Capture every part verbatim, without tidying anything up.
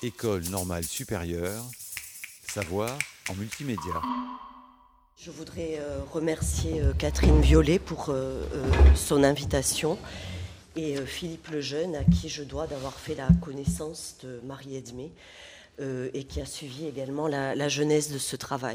École normale supérieure, savoir en multimédia. Je voudrais euh, remercier euh, Catherine Violet pour euh, euh, son invitation et euh, Philippe Lejeune, à qui je dois d'avoir fait la connaissance de Marie Edmé euh, et qui a suivi également la, la genèse de ce travail.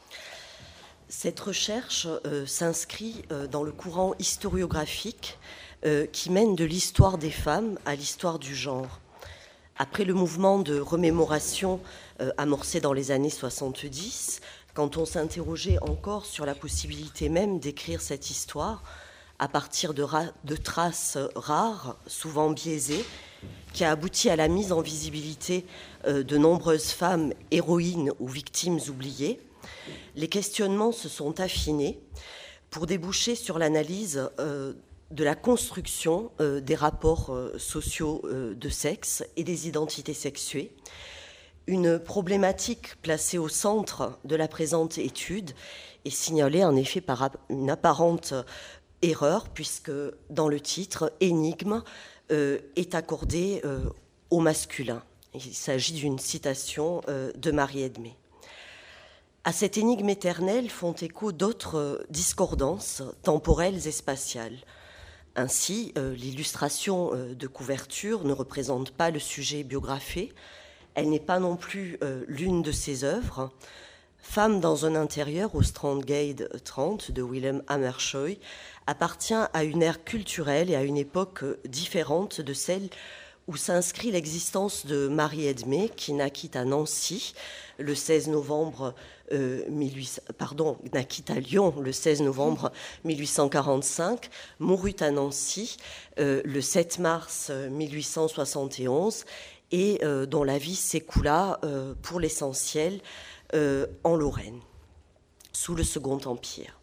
Cette recherche euh, s'inscrit euh, dans le courant historiographique euh, qui mène de l'histoire des femmes à l'histoire du genre. Après le mouvement de remémoration euh, amorcé dans les années soixante-dix, quand on s'interrogeait encore sur la possibilité même d'écrire cette histoire à partir de, ra- de traces rares, souvent biaisées, qui a abouti à la mise en visibilité euh, de nombreuses femmes héroïnes ou victimes oubliées, les questionnements se sont affinés pour déboucher sur l'analyse euh, de la construction euh, des rapports euh, sociaux euh, de sexe et des identités sexuées, une problématique placée au centre de la présente étude est signalée en effet par une apparente erreur, puisque dans le titre, énigme euh, est accordé euh, au masculin. Il s'agit d'une citation euh, de Marie Edmé. À cette énigme éternelle font écho d'autres discordances temporelles et spatiales. Ainsi, euh, l'illustration euh, de couverture ne représente pas le sujet biographé. Elle n'est pas non plus euh, l'une de ses œuvres. Femme dans un intérieur au Strandgate trente de Willem Hammershoy appartient à une ère culturelle et à une époque différente de celle où s'inscrit l'existence de Marie Edmé, qui naquit à Nancy le seize novembre euh, mille huit cents, pardon, naquit à Lyon le seize novembre mille huit cent quarante-cinq, mourut à Nancy euh, le sept mars mille huit cent soixante et onze et euh, dont la vie s'écoula euh, pour l'essentiel euh, en Lorraine, sous le Second Empire.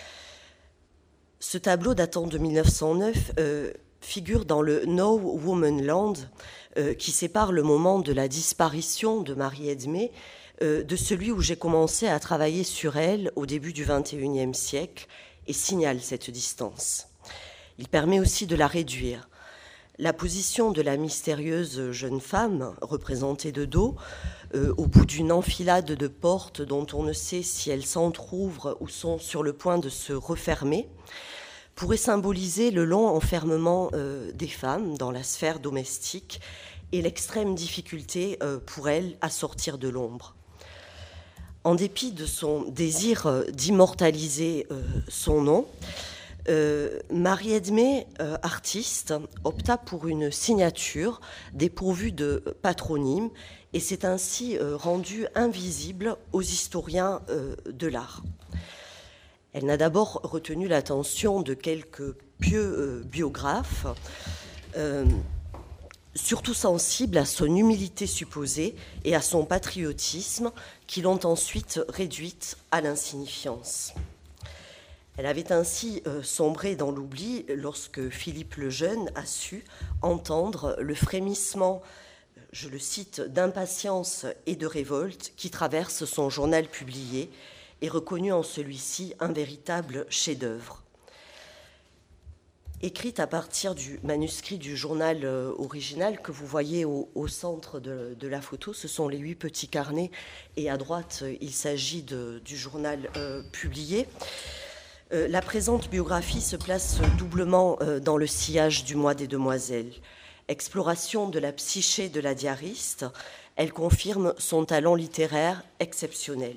Ce tableau datant de mille neuf cent neuf euh, figure dans le No Woman Land euh, qui sépare le moment de la disparition de Marie Edmé euh, de celui où j'ai commencé à travailler sur elle au début du vingt et unième siècle et signale cette distance. Il permet aussi de la réduire. La position de la mystérieuse jeune femme, représentée de dos, euh, au bout d'une enfilade de portes dont on ne sait si elles s'entr'ouvrent ou sont sur le point de se refermer, pourrait symboliser le long enfermement euh, des femmes dans la sphère domestique et l'extrême difficulté euh, pour elles à sortir de l'ombre. En dépit de son désir euh, d'immortaliser euh, son nom, euh, Marie Edmé, euh, artiste, opta pour une signature dépourvue de patronyme et s'est ainsi euh, rendue invisible aux historiens euh, de l'art. Elle n'a d'abord retenu l'attention de quelques pieux euh, biographes, euh, surtout sensibles à son humilité supposée et à son patriotisme, qui l'ont ensuite réduite à l'insignifiance. Elle avait ainsi euh, sombré dans l'oubli lorsque Philippe Lejeune a su entendre le frémissement, je le cite, d'impatience et de révolte qui traverse son journal publié, est reconnu en celui-ci un véritable chef-d'œuvre. Écrite à partir du manuscrit du journal euh, original que vous voyez au, au centre de, de la photo, ce sont les huit petits carnets, et à droite, il s'agit de, du journal euh, publié. Euh, la présente biographie se place doublement euh, dans le sillage du mois des demoiselles. Exploration de la psyché de la diariste, elle confirme son talent littéraire exceptionnel.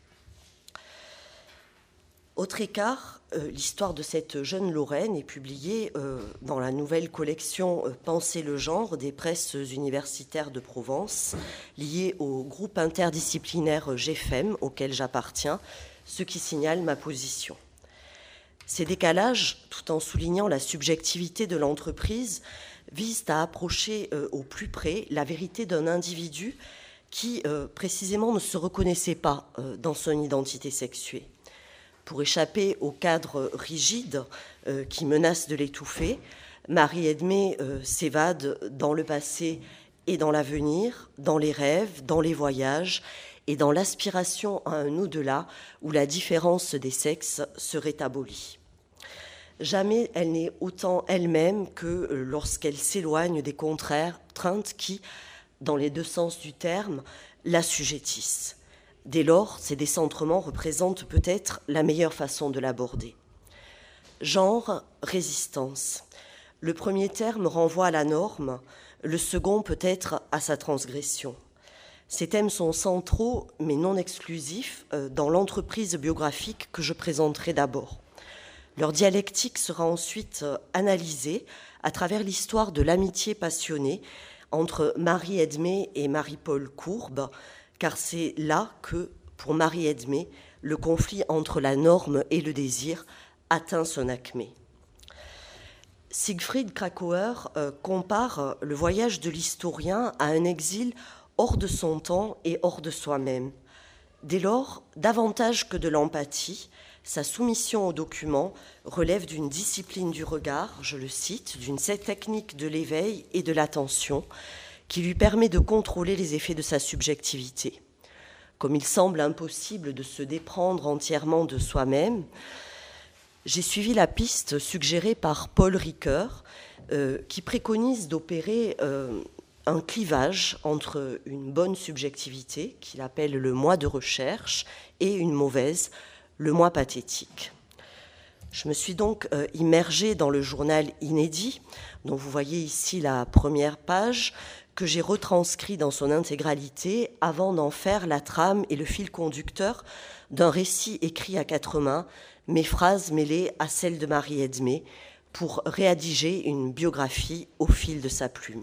Autre écart, euh, l'histoire de cette jeune Lorraine est publiée euh, dans la nouvelle collection euh, Penser le genre des presses universitaires de Provence, liée au groupe interdisciplinaire G F E M auquel j'appartiens, ce qui signale ma position. Ces décalages, tout en soulignant la subjectivité de l'entreprise, visent à approcher euh, au plus près la vérité d'un individu qui, euh, précisément, ne se reconnaissait pas euh, dans son identité sexuée. Pour échapper au cadre rigide euh, qui menace de l'étouffer, Marie Edmé euh, s'évade dans le passé et dans l'avenir, dans les rêves, dans les voyages et dans l'aspiration à un au-delà où la différence des sexes serait abolie. Jamais elle n'est autant elle-même que lorsqu'elle s'éloigne des contraintes qui, dans les deux sens du terme, l'assujettissent. Dès lors, ces décentrements représentent peut-être la meilleure façon de l'aborder. Genre, résistance. Le premier terme renvoie à la norme, le second peut-être à sa transgression. Ces thèmes sont centraux, mais non exclusifs, dans l'entreprise biographique que je présenterai d'abord. Leur dialectique sera ensuite analysée à travers l'histoire de l'amitié passionnée entre Marie-Edmée et Marie-Paul Courbe, car c'est là que, pour Marie-Edmée, le conflit entre la norme et le désir atteint son acmé. Siegfried Kracauer euh, compare le voyage de l'historien à un exil hors de son temps et hors de soi-même. Dès lors, davantage que de l'empathie, sa soumission aux documents relève d'une discipline du regard, je le cite, d'une technique de l'éveil et de l'attention qui lui permet de contrôler les effets de sa subjectivité. Comme il semble impossible de se déprendre entièrement de soi-même, j'ai suivi la piste suggérée par Paul Ricoeur, euh, qui préconise d'opérer euh, un clivage entre une bonne subjectivité, qu'il appelle le moi de recherche, et une mauvaise, le moi pathétique. Je me suis donc euh, immergée dans le journal inédit, dont vous voyez ici la première page, que j'ai retranscrit dans son intégralité avant d'en faire la trame et le fil conducteur d'un récit écrit à quatre mains, mes phrases mêlées à celles de Marie-Edmée, pour rédiger une biographie au fil de sa plume.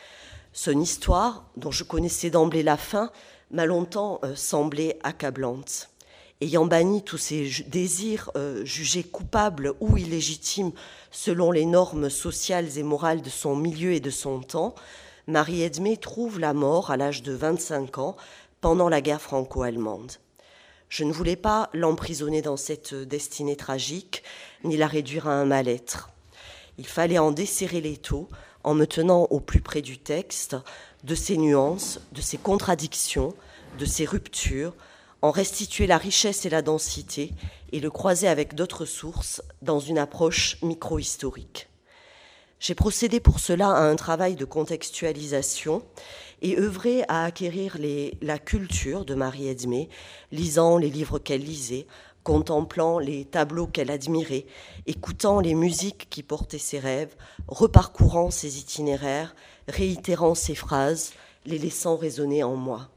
Son histoire, dont je connaissais d'emblée la fin, m'a longtemps euh, semblé accablante. Ayant banni tous ses désirs euh, jugés coupables ou illégitimes selon les normes sociales et morales de son milieu et de son temps, Marie-Edmée trouve la mort à l'âge de vingt-cinq ans pendant la guerre franco-allemande. Je ne voulais pas l'emprisonner dans cette destinée tragique, ni la réduire à un mal-être. Il fallait en desserrer l'étau en me tenant au plus près du texte, de ses nuances, de ses contradictions, de ses ruptures, en restituer la richesse et la densité et le croiser avec d'autres sources dans une approche micro-historique. J'ai procédé pour cela à un travail de contextualisation et œuvré à acquérir les, la culture de Marie-Edmée, lisant les livres qu'elle lisait, contemplant les tableaux qu'elle admirait, écoutant les musiques qui portaient ses rêves, reparcourant ses itinéraires, réitérant ses phrases, les laissant résonner en moi.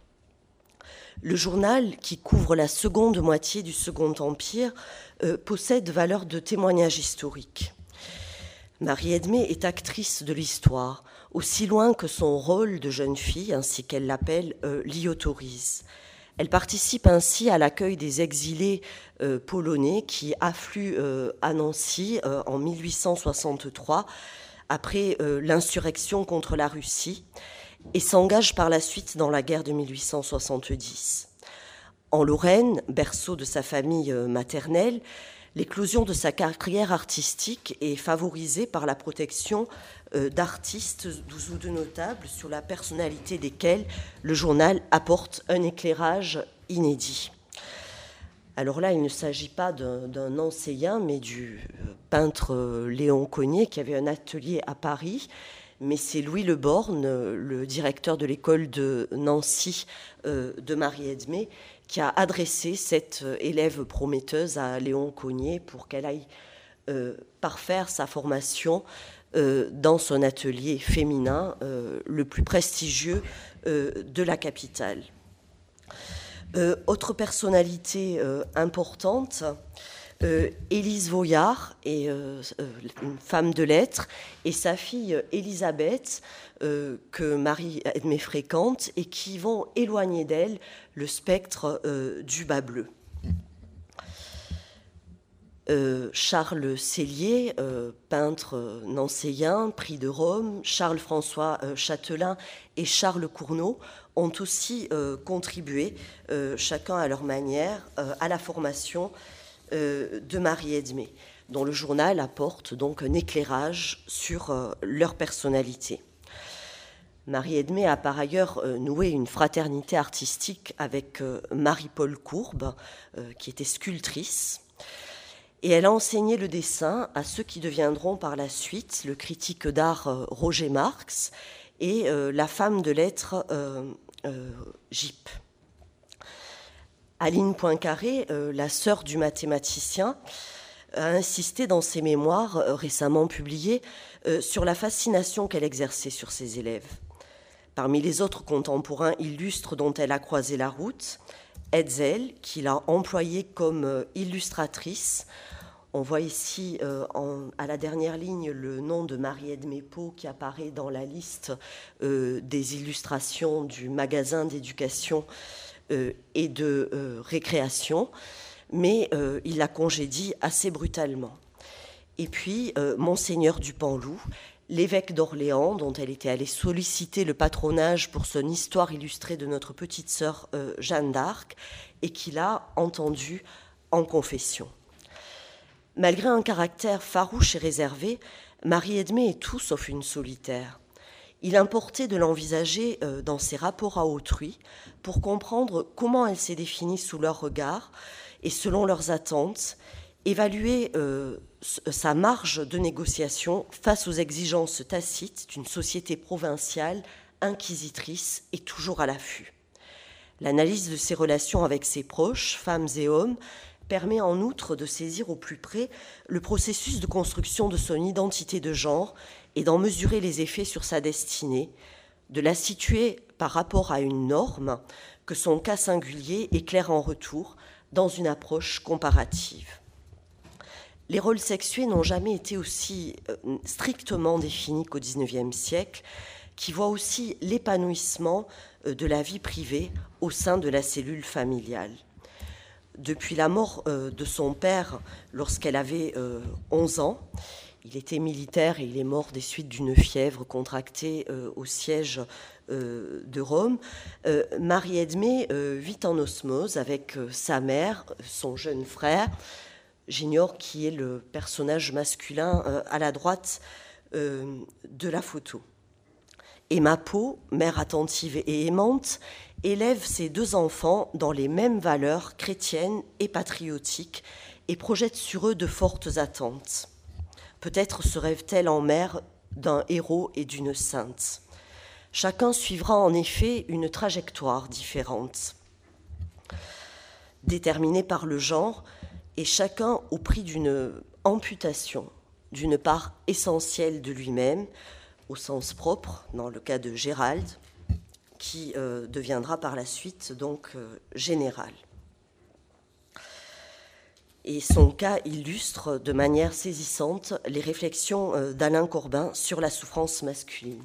Le journal, qui couvre la seconde moitié du Second Empire, euh, possède valeur de témoignage historique. Marie-Edmée est actrice de l'histoire, aussi loin que son rôle de jeune fille, ainsi qu'elle l'appelle, euh, l'y autorise. Elle participe ainsi à l'accueil des exilés euh, polonais qui affluent euh, à Nancy euh, en mille huit cent soixante-trois, après euh, l'insurrection contre la Russie, et s'engage par la suite dans la guerre de mille huit cent soixante-dix. En Lorraine, berceau de sa famille maternelle, l'éclosion de sa carrière artistique est favorisée par la protection d'artistes ou de notables sur la personnalité desquels le journal apporte un éclairage inédit. Alors là, il ne s'agit pas d'un, d'un enseignant, mais du peintre Léon Cogniet qui avait un atelier à Paris. Mais c'est Louis Le Borne, le directeur de l'école de Nancy de Marie-Edmée, qui a adressé cette élève prometteuse à Léon Cogniet pour qu'elle aille euh, parfaire sa formation euh, dans son atelier féminin, euh, le plus prestigieux euh, de la capitale. Euh, autre personnalité euh, importante, euh, Élise Voyard, est euh, une femme de lettres, et sa fille Élisabeth, euh, que Marie-Edmée fréquente, et qui vont éloigner d'elle le spectre euh, du bas bleu. Euh, Charles Sellier, euh, peintre nancéien, prix de Rome, Charles-François euh, Châtelain et Charles Cournot ont aussi euh, contribué, euh, chacun à leur manière, euh, à la formation euh, de Marie-Edmée, dont le journal apporte donc un éclairage sur euh, leur personnalité. Marie-Edmée a par ailleurs euh, noué une fraternité artistique avec euh, Marie-Paul Courbe, euh, qui était sculptrice, et elle a enseigné le dessin à ceux qui deviendront par la suite le critique d'art euh, Roger Marx et euh, la femme de lettres euh, euh, Gyp. Aline Poincaré, euh, la sœur du mathématicien, a insisté dans ses mémoires euh, récemment publiées euh, sur la fascination qu'elle exerçait sur ses élèves. Parmi les autres contemporains illustres dont elle a croisé la route, Hetzel, qui l'a employée comme euh, illustratrice. On voit ici euh, en, à la dernière ligne le nom de Marie-Edmé Pau qui apparaît dans la liste euh, des illustrations du magasin d'éducation euh, et de euh, récréation, mais euh, il la congédie assez brutalement. Et puis, euh, Monseigneur du Panloup, l'évêque d'Orléans, dont elle était allée solliciter le patronage pour son histoire illustrée de notre petite sœur euh, Jeanne d'Arc, et qui l'a entendue en confession. Malgré un caractère farouche et réservé, Marie-Edmé est tout sauf une solitaire. Il importait de l'envisager euh, dans ses rapports à autrui pour comprendre comment elle s'est définie sous leur regard et selon leurs attentes, évaluer euh, sa marge de négociation face aux exigences tacites d'une société provinciale, inquisitrice et toujours à l'affût. L'analyse de ses relations avec ses proches, femmes et hommes, permet en outre de saisir au plus près le processus de construction de son identité de genre et d'en mesurer les effets sur sa destinée, de la situer par rapport à une norme que son cas singulier éclaire en retour dans une approche comparative. Les rôles sexués n'ont jamais été aussi strictement définis qu'au dix-neuvième siècle, qui voit aussi l'épanouissement de la vie privée au sein de la cellule familiale. Depuis la mort de son père lorsqu'elle avait onze ans, il était militaire et il est mort des suites d'une fièvre contractée au siège de Rome, Marie-Edmé vit en osmose avec sa mère, son jeune frère. J'ignore qui est le personnage masculin euh, à la droite euh, de la photo. Emma Pau, mère attentive et aimante, élève ses deux enfants dans les mêmes valeurs chrétiennes et patriotiques et projette sur eux de fortes attentes. Peut-être se rêve-t-elle en mère d'un héros et d'une sainte. Chacun suivra en effet une trajectoire différente. Déterminée par le genre, et chacun au prix d'une amputation, d'une part essentielle de lui-même, au sens propre, dans le cas de Gérald, qui euh, deviendra par la suite donc euh, général. Et son cas illustre de manière saisissante les réflexions euh, d'Alain Corbin sur la souffrance masculine.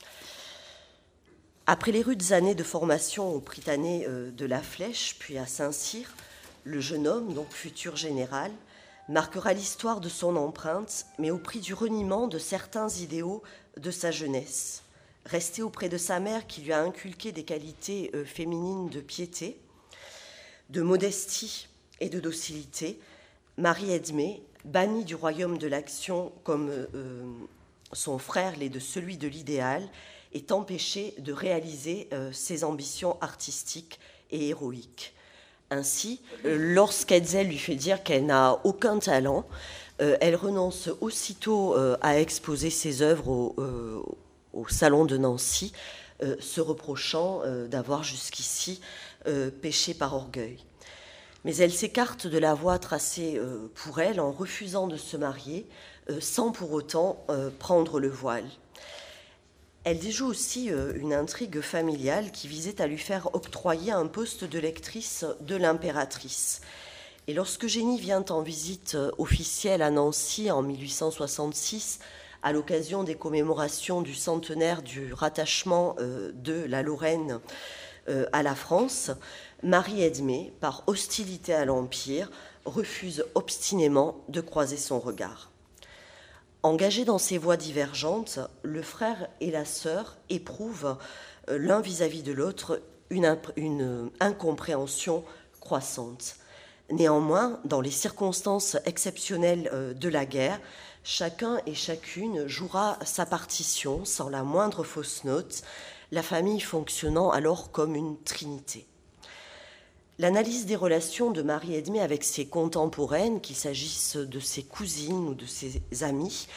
Après les rudes années de formation au Prytanée euh, de la Flèche, puis à Saint-Cyr, le jeune homme, donc futur général, marquera l'histoire de son empreinte, mais au prix du reniement de certains idéaux de sa jeunesse. Resté auprès de sa mère qui lui a inculqué des qualités euh, féminines de piété, de modestie et de docilité, Marie-Edmé, bannie du royaume de l'action comme euh, son frère l'est de celui de l'idéal, est empêchée de réaliser euh, ses ambitions artistiques et héroïques. Ainsi, lorsqu'Hetzel lui fait dire qu'elle n'a aucun talent, euh, elle renonce aussitôt euh, à exposer ses œuvres au, euh, au Salon de Nancy, euh, se reprochant euh, d'avoir jusqu'ici euh, péché par orgueil. Mais elle s'écarte de la voie tracée euh, pour elle en refusant de se marier, euh, sans pour autant euh, prendre le voile. Elle déjoue aussi une intrigue familiale qui visait à lui faire octroyer un poste de lectrice de l'impératrice. Et lorsque Génie vient en visite officielle à Nancy en mille huit cent soixante-six, à l'occasion des commémorations du centenaire du rattachement de la Lorraine à la France, Marie-Edmé, par hostilité à l'Empire, refuse obstinément de croiser son regard. Engagés dans ces voies divergentes, le frère et la sœur éprouvent l'un vis-à-vis de l'autre une, une incompréhension croissante. Néanmoins, dans les circonstances exceptionnelles de la guerre, chacun et chacune jouera sa partition sans la moindre fausse note, la famille fonctionnant alors comme une trinité. L'analyse des relations de Marie-Edmé avec ses contemporaines, qu'il s'agisse de ses cousines ou de ses amies,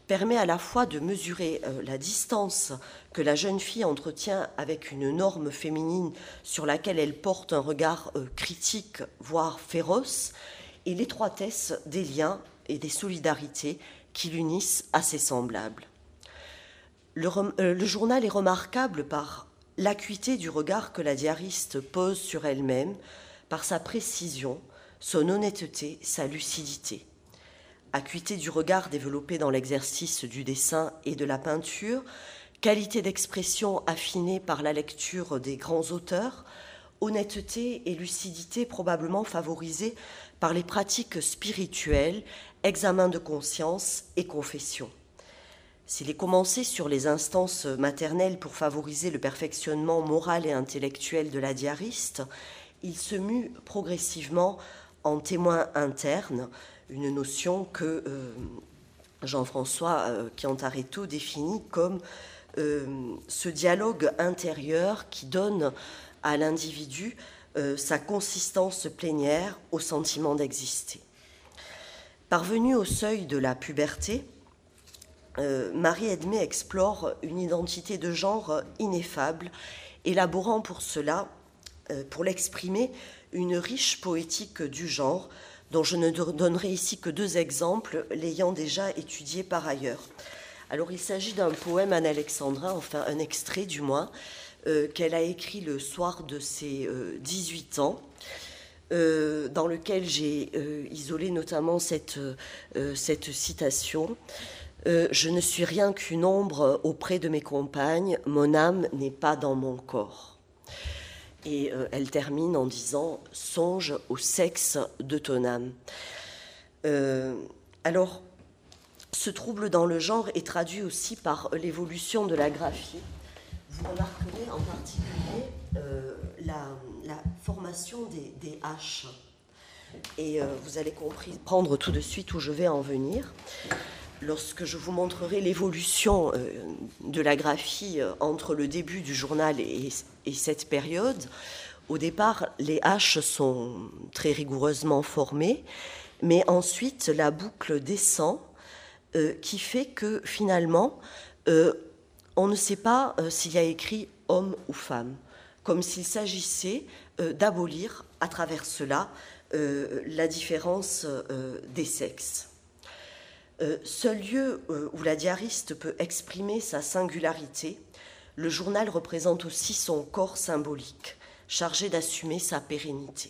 permet à la fois de mesurer euh, la distance que la jeune fille entretient avec une norme féminine sur laquelle elle porte un regard euh, critique, voire féroce, et l'étroitesse des liens et des solidarités qui l'unissent à ses semblables. Le, euh, le journal est remarquable par l'acuité du regard que la diariste pose sur elle-même, par sa précision, son honnêteté, sa lucidité. Acuité du regard développée dans l'exercice du dessin et de la peinture, qualité d'expression affinée par la lecture des grands auteurs, honnêteté et lucidité probablement favorisées par les pratiques spirituelles, examen de conscience et confession. S'il est commencé sur les instances maternelles pour favoriser le perfectionnement moral et intellectuel de la diariste, il se mue progressivement en témoin interne, une notion que euh, Jean-François euh, Chiantaretto définit comme euh, ce dialogue intérieur qui donne à l'individu euh, sa consistance plénière au sentiment d'exister. Parvenue au seuil de la puberté, euh, Marie-Edmée explore une identité de genre ineffable, élaborant pour cela, euh, pour l'exprimer, une riche poétique du genre, dont je ne donnerai ici que deux exemples, l'ayant déjà étudié par ailleurs. Alors, il s'agit d'un poème anne-alexandrin, enfin un extrait du moins, euh, qu'elle a écrit le soir de ses euh, dix-huit ans, euh, dans lequel j'ai euh, isolé notamment cette, euh, cette citation. Euh, « Je ne suis rien qu'une ombre auprès de mes compagnes, mon âme n'est pas dans mon corps. » Et euh, elle termine en disant « Songe au sexe de ton âme ». Euh, alors, ce trouble dans le genre est traduit aussi par l'évolution de la graphie. Vous remarquerez en particulier euh, la, la formation des, des H. Et euh, vous allez comprendre tout de suite où je vais en venir. Lorsque je vous montrerai l'évolution euh, de la graphie euh, entre le début du journal et, et cette période, au départ, les H sont très rigoureusement formés, mais ensuite, la boucle descend, euh, qui fait que, finalement, euh, on ne sait pas euh, s'il y a écrit homme ou femme, comme s'il s'agissait euh, d'abolir, à travers cela, euh, la différence euh, des sexes. Euh, seul lieu euh, où la diariste peut exprimer sa singularité, le journal représente aussi son corps symbolique, chargé d'assumer sa pérennité.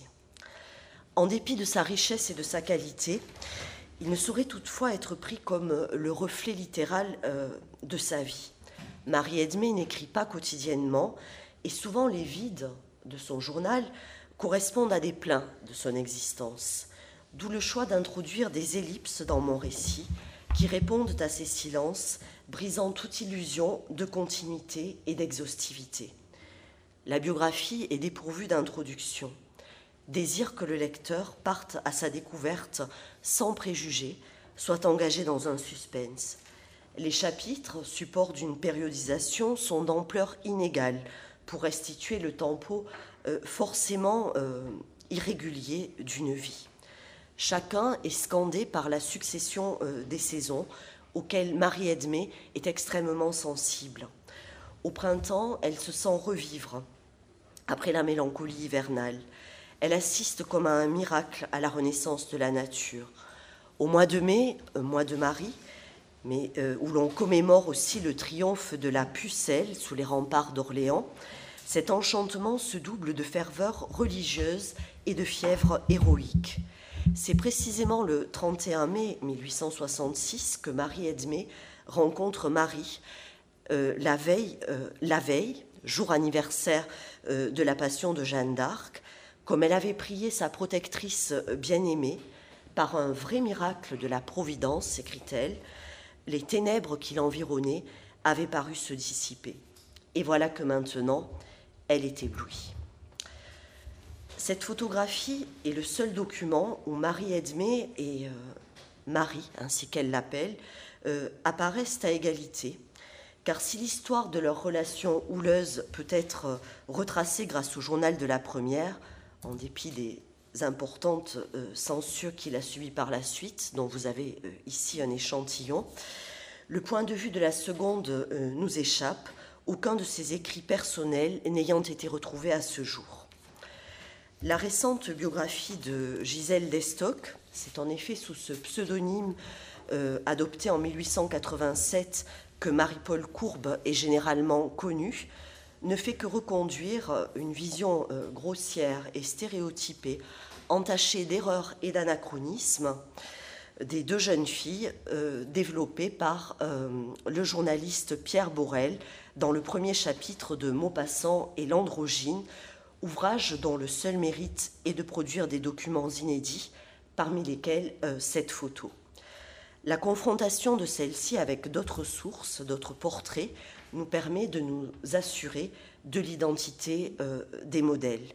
En dépit de sa richesse et de sa qualité, il ne saurait toutefois être pris comme le reflet littéral euh, de sa vie. Marie-Edmée n'écrit pas quotidiennement, et souvent les vides de son journal correspondent à des pleins de son existence. D'où le choix d'introduire des ellipses dans mon récit qui répondent à ces silences, brisant toute illusion de continuité et d'exhaustivité. La biographie est dépourvue d'introduction. Désire que le lecteur parte à sa découverte sans préjugés, soit engagé dans un suspense. Les chapitres, support d'une périodisation, sont d'ampleur inégale pour restituer le tempo euh, forcément euh, irrégulier d'une vie. Chacun est scandé par la succession euh, des saisons, auxquelles Marie-Edmée est extrêmement sensible. Au printemps, elle se sent revivre après la mélancolie hivernale. Elle assiste comme à un miracle à la renaissance de la nature. Au mois de mai, euh, mois de Marie, mais euh, où l'on commémore aussi le triomphe de la pucelle sous les remparts d'Orléans, cet enchantement se double de ferveur religieuse et de fièvre héroïque. C'est précisément le trente et un mai mille huit cent soixante-six que Marie-Edmée rencontre Marie euh, la, veille, euh, la veille, jour anniversaire euh, de la Passion de Jeanne d'Arc, comme elle avait prié sa protectrice bien-aimée, par un vrai miracle de la Providence, écrit-elle, les ténèbres qui l'environnaient avaient paru se dissiper. Et voilà que maintenant, elle est éblouie. Cette photographie est le seul document où Marie-Edmée et euh, Marie, ainsi qu'elle l'appelle, euh, apparaissent à égalité. Car si l'histoire de leur relation houleuse peut être euh, retracée grâce au journal de la première, en dépit des importantes euh, censures qu'il a subies par la suite, dont vous avez euh, ici un échantillon, Le point de vue de la seconde euh, nous échappe, aucun de ses écrits personnels n'ayant été retrouvé à ce jour. La récente biographie de Gisèle d'Estoc, c'est en effet sous ce pseudonyme euh, adopté en mille huit cent quatre-vingt-sept que Marie-Paul Courbe est généralement connue, ne fait que reconduire une vision euh, grossière et stéréotypée, entachée d'erreurs et d'anachronismes, des deux jeunes filles euh, développées par euh, le journaliste Pierre Borel dans le premier chapitre de Maupassant et l'Androgyne, ouvrage dont le seul mérite est de produire des documents inédits, parmi lesquels euh, cette photo. La confrontation de celle-ci avec d'autres sources, d'autres portraits, nous permet de nous assurer de l'identité euh, des modèles.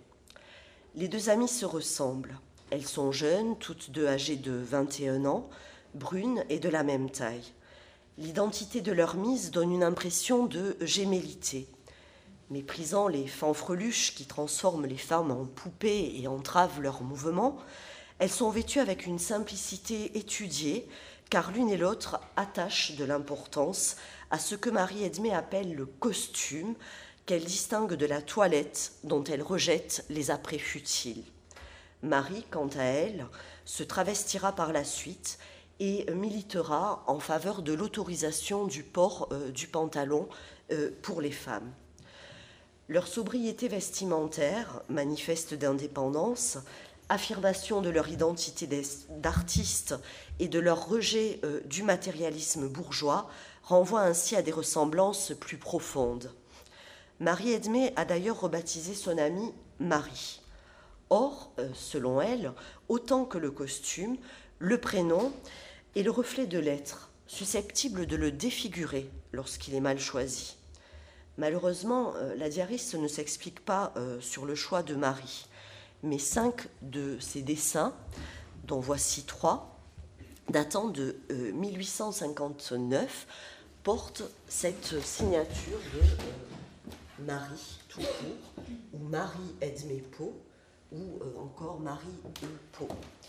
Les deux amies se ressemblent. Elles sont jeunes, toutes deux âgées de vingt et un ans, brunes et de la même taille. L'identité de leur mise donne une impression de gémellité. Méprisant les fanfreluches qui transforment les femmes en poupées et entravent leurs mouvements, elles sont vêtues avec une simplicité étudiée, car l'une et l'autre attachent de l'importance à ce que Marie-Edmée appelle le costume, qu'elle distingue de la toilette dont elle rejette les apprêts futiles. Marie, quant à elle, se travestira par la suite et militera en faveur de l'autorisation du port euh, du pantalon euh, pour les femmes. Leur sobriété vestimentaire, manifeste d'indépendance, affirmation de leur identité d'artiste et de leur rejet euh, du matérialisme bourgeois, renvoie ainsi à des ressemblances plus profondes. Marie-Edmée a d'ailleurs rebaptisé son amie Marie. Or, euh, selon elle, autant que le costume, le prénom est le reflet de l'être, susceptible de le défigurer lorsqu'il est mal choisi. Malheureusement, euh, la diariste ne s'explique pas euh, sur le choix de Marie, mais cinq de ses dessins, dont voici trois, datant de euh, mille huit cent cinquante-neuf, portent cette signature de euh, Marie tout court, ou Marie-Edmée Pau, ou euh, encore Marie de Pau.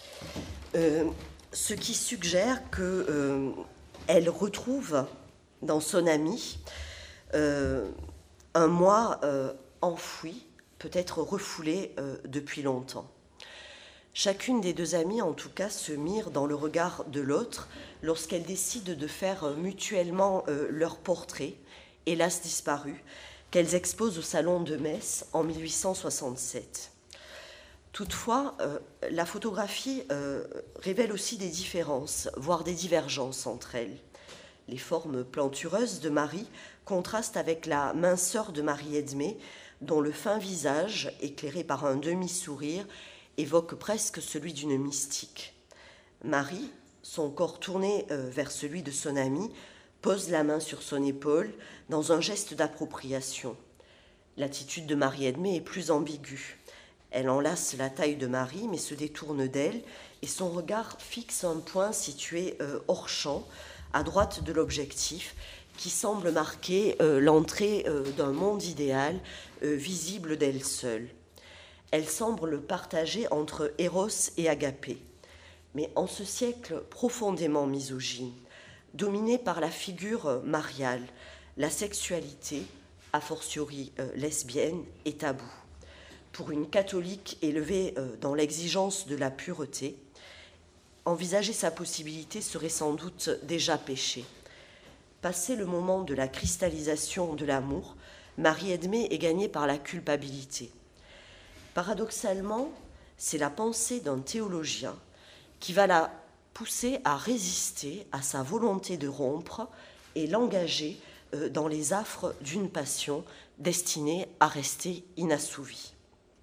Euh, ce qui suggère qu'elle euh, retrouve dans son amie euh, un moi euh, enfoui, peut-être refoulé euh, depuis longtemps. Chacune des deux amies, en tout cas, se mire dans le regard de l'autre lorsqu'elles décident de faire mutuellement euh, leur portrait, hélas disparu, qu'elles exposent au Salon de Metz en mille huit cent soixante-sept. Toutefois, euh, la photographie euh, révèle aussi des différences, voire des divergences entre elles. Les formes plantureuses de Marie contrastent avec la minceur de Marie-Edmée, dont le fin visage, éclairé par un demi-sourire, évoque presque celui d'une mystique. Marie, son corps tourné euh, vers celui de son amie, pose la main sur son épaule dans un geste d'appropriation. L'attitude de Marie-Edmée est plus ambiguë. Elle enlace la taille de Marie, mais se détourne d'elle, et son regard fixe un point situé euh, hors champ, à droite de l'objectif, qui semble marquer euh, l'entrée euh, d'un monde idéal, euh, visible d'elle seule. Elle semble le partager entre Eros et Agapé. Mais en ce siècle profondément misogyne, dominé par la figure mariale, la sexualité, a fortiori euh, lesbienne, est tabou. Pour une catholique élevée euh, dans l'exigence de la pureté, envisager sa possibilité serait sans doute déjà péché. Passé le moment de la cristallisation de l'amour, Marie-Edmée est gagnée par la culpabilité. Paradoxalement, c'est la pensée d'un théologien qui va la pousser à résister à sa volonté de rompre et l'engager euh, dans les affres d'une passion destinée à rester inassouvie.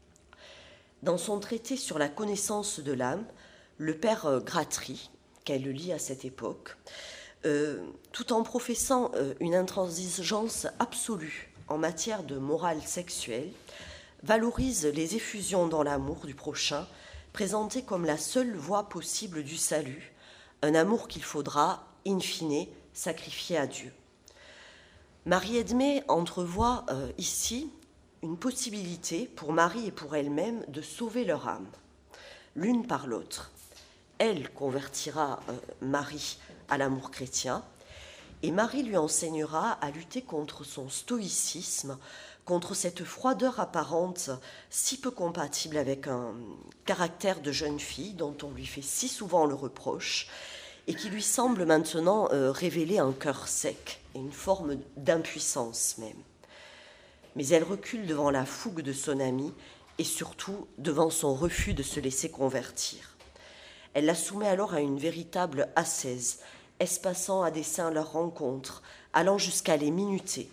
Dans son traité sur la connaissance de l'âme, le père Gratry, qu'elle lit à cette époque, euh, tout en professant euh, une intransigeance absolue en matière de morale sexuelle, valorise les effusions dans l'amour du prochain, présentées comme la seule voie possible du salut, un amour qu'il faudra, in fine, sacrifier à Dieu. Marie-Edmée entrevoit euh, ici une possibilité pour Marie et pour elle-même de sauver leur âme, l'une par l'autre. Elle convertira euh, Marie à l'amour chrétien, et Marie lui enseignera à lutter contre son stoïcisme, contre cette froideur apparente si peu compatible avec un caractère de jeune fille dont on lui fait si souvent le reproche et qui lui semble maintenant euh, révéler un cœur sec et une forme d'impuissance même. Mais elle recule devant la fougue de son ami et surtout devant son refus de se laisser convertir. Elle la soumet alors à une véritable ascèse, espaçant à dessein leur rencontre, allant jusqu'à les minuter.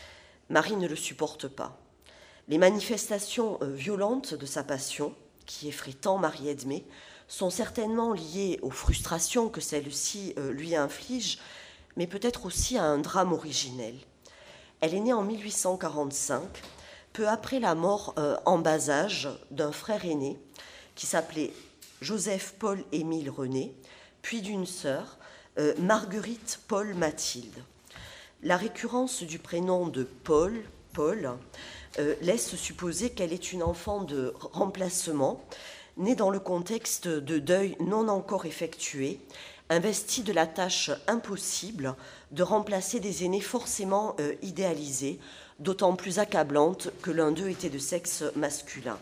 Marie ne le supporte pas. Les manifestations violentes de sa passion, qui effraient tant Marie-Edmée, sont certainement liées aux frustrations que celle-ci lui inflige, mais peut-être aussi à un drame originel. Elle est née en mille huit cent quarante-cinq, peu après la mort euh, en bas âge d'un frère aîné qui s'appelait Joseph-Paul-Émile René, puis d'une sœur, euh, Marguerite-Paul-Mathilde. La récurrence du prénom de Paul, Paul euh, laisse supposer qu'elle est une enfant de remplacement, née dans le contexte de deuil non encore effectué, investie de la tâche impossible de remplacer des aînés forcément euh, idéalisés, d'autant plus accablante que l'un d'eux était de sexe masculin.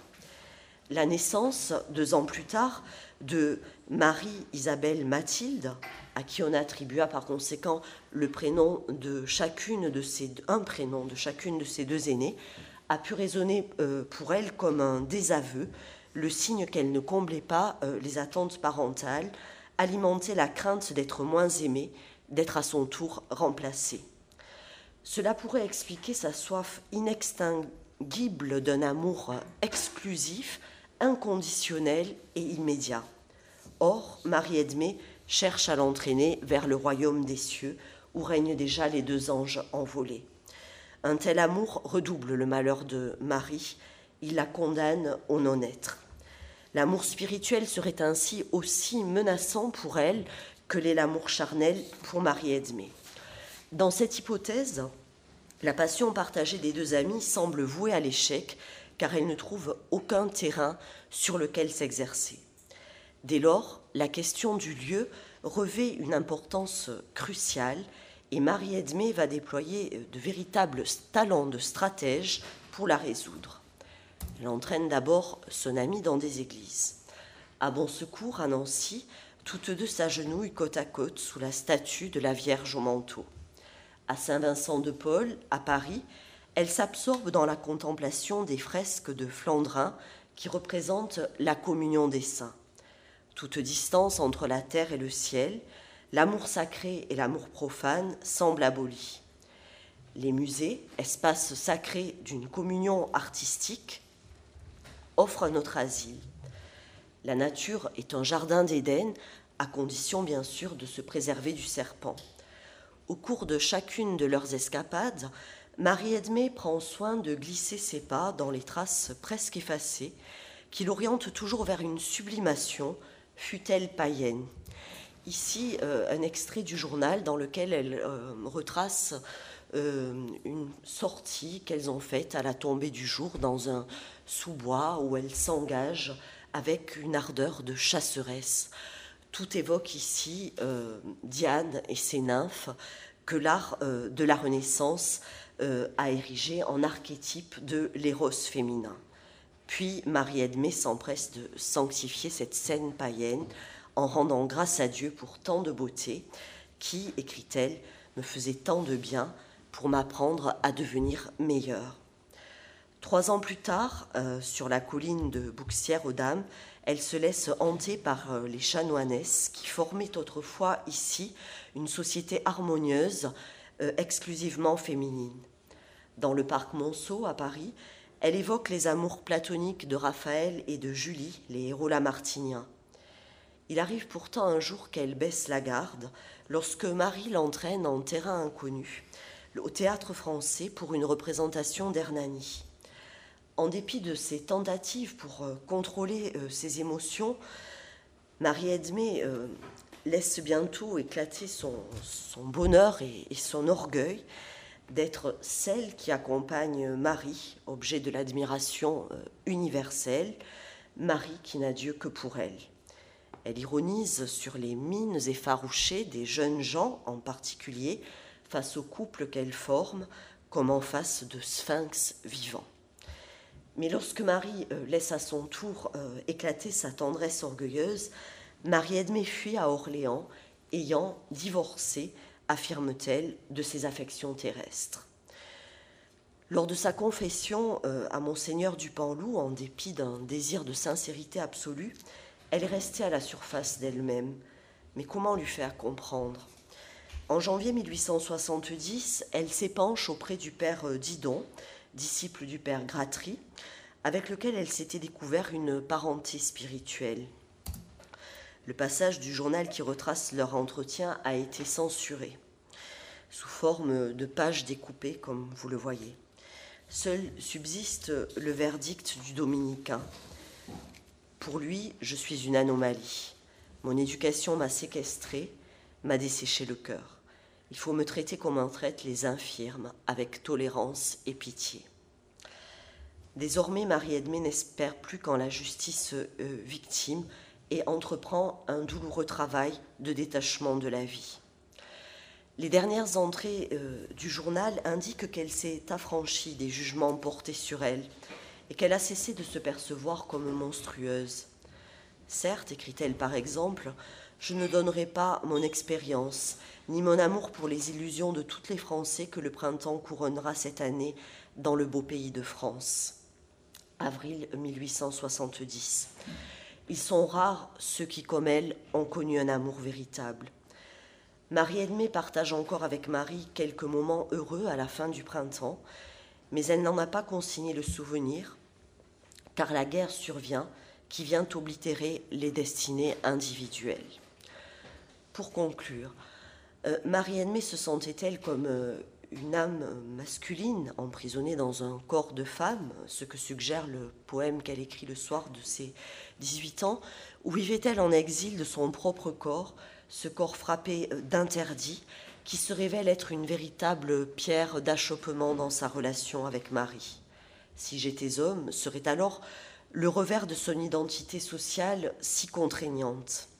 La naissance, deux ans plus tard, de Marie-Isabelle Mathilde, à qui on attribua par conséquent le prénom de chacune de ces, un prénom de chacune de ces deux aînés, a pu résonner euh, pour elle comme un désaveu, le signe qu'elle ne comblait pas euh, les attentes parentales, alimenter la crainte d'être moins aimée, d'être à son tour remplacée. Cela pourrait expliquer sa soif inextinguible d'un amour exclusif, inconditionnel et immédiat. Or, Marie-Edmée cherche à l'entraîner vers le royaume des cieux, où règnent déjà les deux anges envolés. Un tel amour redouble le malheur de Marie, il la condamne au non-être. L'amour spirituel serait ainsi aussi menaçant pour elle que l'est l'amour charnel pour Marie-Edmée. Dans cette hypothèse, la passion partagée des deux amies semble vouée à l'échec, car elle ne trouve aucun terrain sur lequel s'exercer. Dès lors, la question du lieu revêt une importance cruciale et Marie-Edmée va déployer de véritables talents de stratège pour la résoudre. Elle entraîne d'abord son amie dans des églises. À Bon Secours, à Nancy, toutes deux s'agenouillent côte à côte sous la statue de la Vierge au manteau. À Saint-Vincent-de-Paul, à Paris, elle s'absorbe dans la contemplation des fresques de Flandrin qui représentent la communion des saints. Toute distance entre la terre et le ciel, l'amour sacré et l'amour profane semblent abolis. Les musées, espaces sacrés d'une communion artistique, offrent un autre asile. La nature est un jardin d'Éden, à condition bien sûr de se préserver du serpent. Au cours de chacune de leurs escapades, Marie-Edmée prend soin de glisser ses pas dans les traces presque effacées qui l'orientent toujours vers une sublimation, fût-elle païenne. Ici, euh, un extrait du journal dans lequel elle euh, retrace euh, une sortie qu'elles ont faite à la tombée du jour dans un sous-bois où elles s'engagent avec une ardeur de chasseresse. Tout évoque ici euh, Diane et ses nymphes que l'art euh, de la Renaissance euh, a érigé en archétype de l'éros féminin. Puis Marie-Edmée s'empresse de sanctifier cette scène païenne en rendant grâce à Dieu pour tant de beauté qui, écrit-elle, me faisait tant de bien pour m'apprendre à devenir meilleure. Trois ans plus tard, euh, sur la colline de Bouxières-aux-Dames, elle se laisse hanter par euh, les chanoinesses qui formaient autrefois ici une société harmonieuse, euh, exclusivement féminine. Dans le parc Monceau, à Paris, elle évoque les amours platoniques de Raphaël et de Julie, les héros lamartiniens. Il arrive pourtant un jour qu'elle baisse la garde lorsque Marie l'entraîne en terrain inconnu, au Théâtre Français, pour une représentation d'Hernani. En dépit de ses tentatives pour euh, contrôler euh, ses émotions, Marie-Edmée euh, laisse bientôt éclater son, son bonheur et, et son orgueil d'être celle qui accompagne Marie, objet de l'admiration euh, universelle, Marie qui n'a Dieu que pour elle. Elle ironise sur les mines effarouchées des jeunes gens, en particulier face au couple qu'elle forme, comme en face de sphinx vivants. Mais lorsque Marie euh, laisse à son tour euh, éclater sa tendresse orgueilleuse, Marie-Edmée fuit à Orléans, ayant divorcé, affirme-t-elle, de ses affections terrestres. Lors de sa confession euh, à Monseigneur du Panloup, en dépit d'un désir de sincérité absolue, elle est restée à la surface d'elle-même. Mais comment lui faire comprendre ? En janvier mille huit cent soixante-dix, elle s'épanche auprès du père Didon, disciple du père Gratry, avec lequel elle s'était découvert une parenté spirituelle. Le passage du journal qui retrace leur entretien a été censuré, sous forme de pages découpées, comme vous le voyez. Seul subsiste le verdict du dominicain. Pour lui, je suis une anomalie. Mon éducation m'a séquestrée, m'a desséché le cœur. Il faut me traiter comme on traite les infirmes, avec tolérance et pitié. Désormais, Marie-Edmée n'espère plus qu'en la justice euh, victime et entreprend un douloureux travail de détachement de la vie. Les dernières entrées euh, du journal indiquent qu'elle s'est affranchie des jugements portés sur elle et qu'elle a cessé de se percevoir comme monstrueuse. Certes, écrit-elle par exemple, je ne donnerai pas mon expérience, ni mon amour pour les illusions de tous les Français que le printemps couronnera cette année dans le beau pays de France. Avril mille huit cent soixante-dix. Ils sont rares ceux qui, comme elle, ont connu un amour véritable. Marie-Edmée partage encore avec Marie quelques moments heureux à la fin du printemps, mais elle n'en a pas consigné le souvenir, car la guerre survient, qui vient oblitérer les destinées individuelles. Pour conclure, euh, Marie-Edmée se sentait-elle comme euh, une âme masculine emprisonnée dans un corps de femme, ce que suggère le poème qu'elle écrit le soir de ses dix-huit ans, ou vivait-elle en exil de son propre corps, ce corps frappé d'interdit, qui se révèle être une véritable pierre d'achoppement dans sa relation avec Marie. Si j'étais homme, serait alors le revers de son identité sociale si contraignante.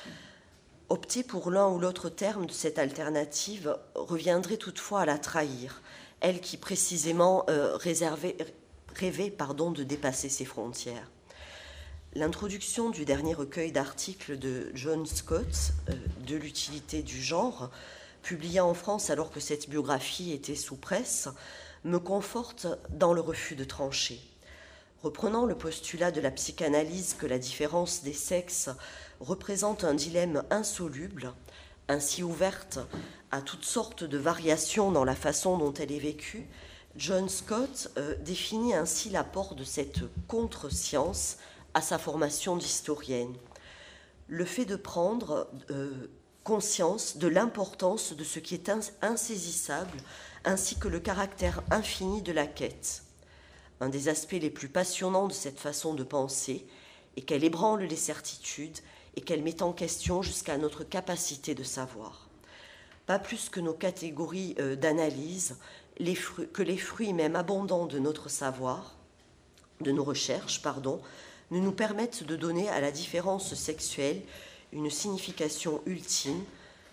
Opter pour l'un ou l'autre terme de cette alternative reviendrait toutefois à la trahir, elle qui précisément euh, réservait, rêvait pardon, de dépasser ses frontières. L'introduction du dernier recueil d'articles de John Scott, euh, de l'utilité du genre, publié en France alors que cette biographie était sous presse, me conforte dans le refus de trancher. Reprenant le postulat de la psychanalyse que la différence des sexes représente un dilemme insoluble, ainsi ouverte à toutes sortes de variations dans la façon dont elle est vécue, John Scott euh, définit ainsi l'apport de cette contre-science à sa formation d'historienne. Le fait de prendre euh, conscience de l'importance de ce qui est insaisissable, ainsi que le caractère infini de la quête. Un des aspects les plus passionnants de cette façon de penser est qu'elle ébranle les certitudes et qu'elle met en question jusqu'à notre capacité de savoir. Pas plus que nos catégories euh, d'analyse, les fruits, que les fruits même abondants de notre savoir, de nos recherches, pardon, ne nous permettent de donner à la différence sexuelle une signification ultime.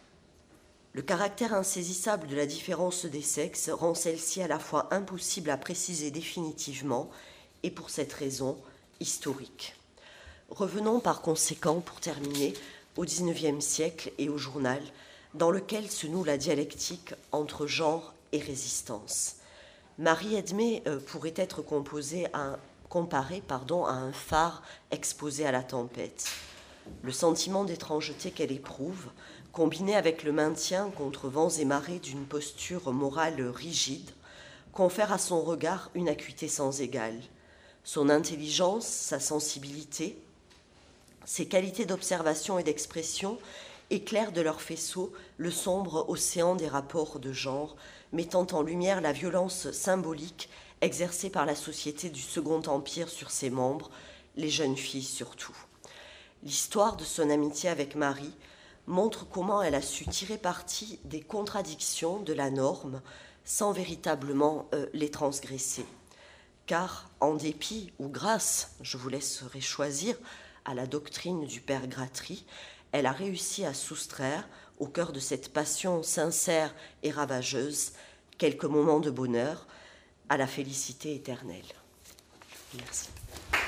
Le caractère insaisissable de la différence des sexes rend celle-ci à la fois impossible à préciser définitivement et, pour cette raison, historique. Revenons par conséquent, pour terminer, au dix-neuvième siècle et au journal, dans lequel se noue la dialectique entre genre et résistance. Marie-Edmée euh, pourrait être composée à, comparée pardon, à un phare exposé à la tempête. Le sentiment d'étrangeté qu'elle éprouve, combiné avec le maintien contre vents et marées d'une posture morale rigide, confère à son regard une acuité sans égale. Son intelligence, sa sensibilité, ses qualités d'observation et d'expression éclairent de leur faisceau le sombre océan des rapports de genre, mettant en lumière la violence symbolique exercée par la société du Second Empire sur ses membres, les jeunes filles surtout. L'histoire de son amitié avec Marie montre comment elle a su tirer parti des contradictions de la norme sans véritablement euh, les transgresser. Car, en dépit ou grâce, je vous laisserai choisir, à la doctrine du père Gratry, elle a réussi à soustraire au cœur de cette passion sincère et ravageuse, quelques moments de bonheur à la félicité éternelle. Merci.